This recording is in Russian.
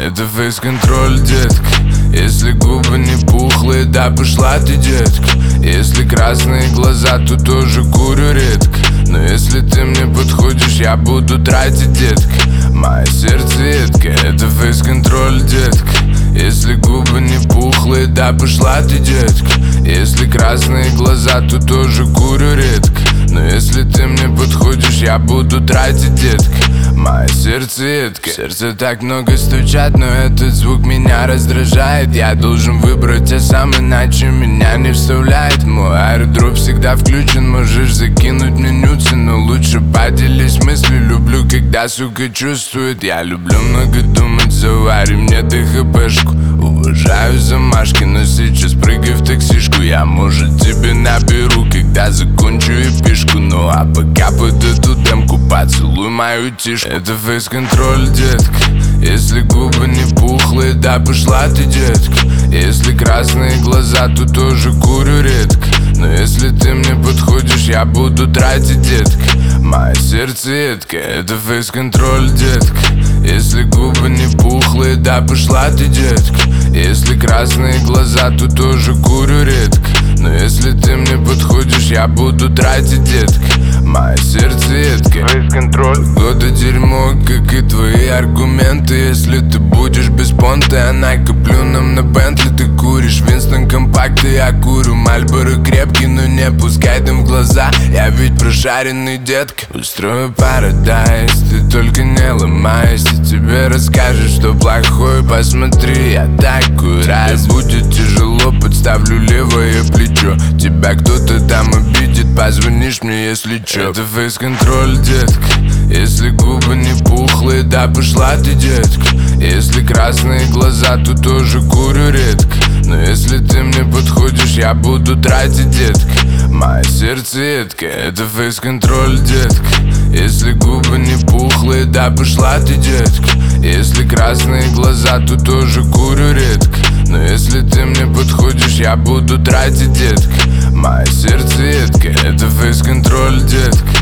Это фейс-контроль, детка. Если губы не пухлые, да пошла ты, детка. Если красные глаза, то тоже курю редко. Но если ты мне подходишь, я буду тратить, детка. Мое сердце едко. Это фейс-контроль, детка. Если губы не пухлые, да пошла ты, детка. Если красные глаза, то тоже курю редко. Но если ты мне подходишь, я буду тратить, детка. Мое сердце едко. В сердце так много стучат, но этот звук меня раздражает. Я должен выбрать, а сам иначе меня не вставляет. Мой аэродроп всегда включен, можешь закинуть мне нюцы, но лучше поделись мыслью. Люблю, когда сука чувствует. Я люблю много думать, завари мне ДХПшку. Уважаю замашки, но сейчас прыгай в таксишку. Я, может, тебе наберу, когда закончу эпишку. Ну а пока под эту демку поцелуй мою тишку. Это фейс-контроль, детка. Если губы не пухлые, да пошла ты, детка. Если красные глаза, то тоже курю редко. Но если ты мне подходишь, я буду тратить, детка. Мое сердце едко. Это фейс-контроль, детка. Если губы не пухлые, да пошла ты, детка. Если красные глаза, то тоже курю редко. Но если ты мне подходишь, я буду тратить, детка. Мое сердце едко. Фейс-контроль. Года дерьмо, как и твои аргументы. Если ты будешь без понта, я накоплю нам на Бентли. Ты куришь Винстон компакты, я курю Мальборо крепкий. Но не пускай дым в глаза, я ведь прошаренный, детка. Устрою парадайз, ты только не ломайся. Тебе расскажешь, что плохое, посмотри, я такой раз. Тебе будет тяжело, подставлю левое плечо. Тебя кто-то там обидит, позвонишь мне, если чё. Это фейс-контроль, детка. Если губы не пухлые, да пошла ты, детка. Если красные глаза, то тоже курю редко. Но если ты мне подходишь, я буду тратить, детка. Мое сердце едко. Это фейс-контроль, детка. Если губы не пухлые, да пошла ты, детка. Если красные глаза, то тоже курю редко. Но если ты мне подходишь, я буду тратить, детка. Мое сердце едко. Это фейс-контроль, детка.